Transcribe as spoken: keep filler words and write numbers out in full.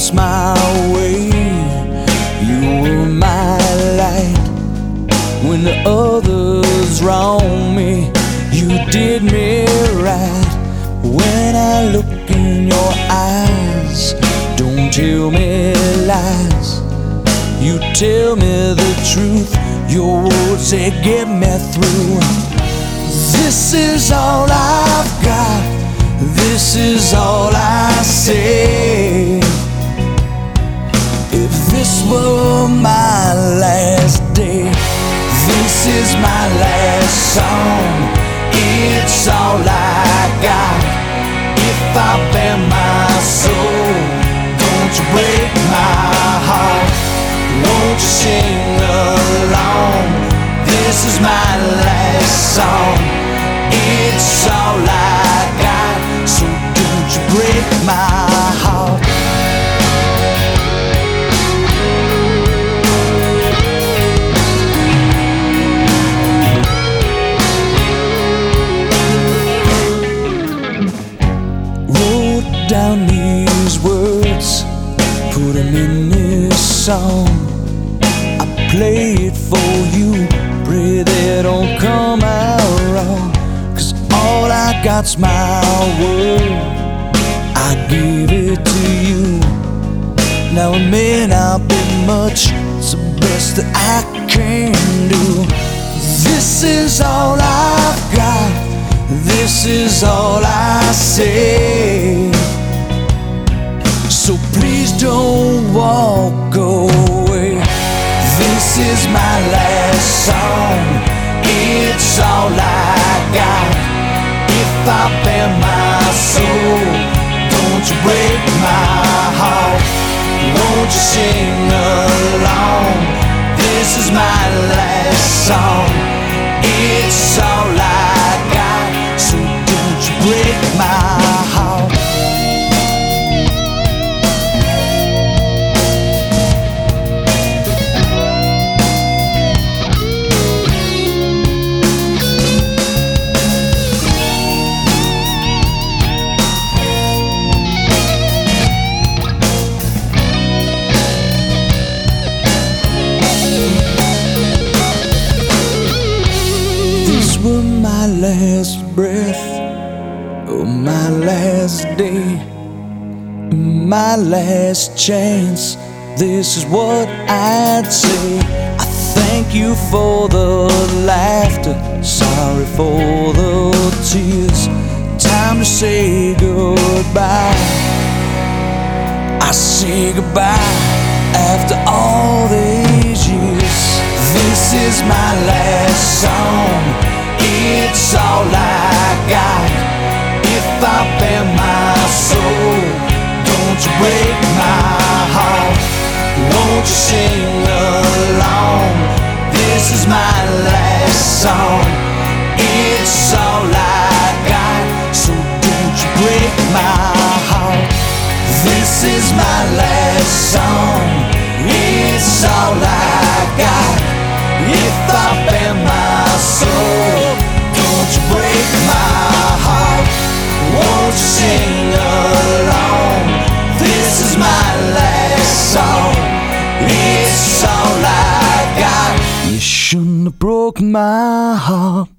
lost my way. You were my light when the others wronged me. You did me right. When I look in your eyes, don't tell me lies. You tell me the truth. Your words, they get me through. This is all I've got. This is all I say. If this were my last day, this is my last song. It's all I got. If I bare my soul, don't you break my heart. Won't you sing along? This is my last song. It's all I got. So don't you break my heart. Wrote down these words, put them in this song. I play it for you, pray they don't come out wrong. Cause all I got's my word, I give it to you. Now it may not be much, it's the best that I can do. This is all I've got, this is all I say. So please don't walk away. This is my last song. It's all I got. If I bare my soul, don't you break my heart. Won't you sing along? This is my last song. It's all I got. So don't you break my heart. My last breath, oh my last day, my last chance. This is what I'd say. I thank you for the laughter, sorry for the tears. Time to say goodbye. I say goodbye after all these years. This is my last song. It's all I got. If I bare my soul, don't you break my heart. Won't you sing along? This is my last song. It's all I got. So don't you break my heart. This is my last song. It's all I got. If I bare my soul, don't you break my heart. Won't you sing along? This is my last song. It's all I got. You shouldn't have broke my heart.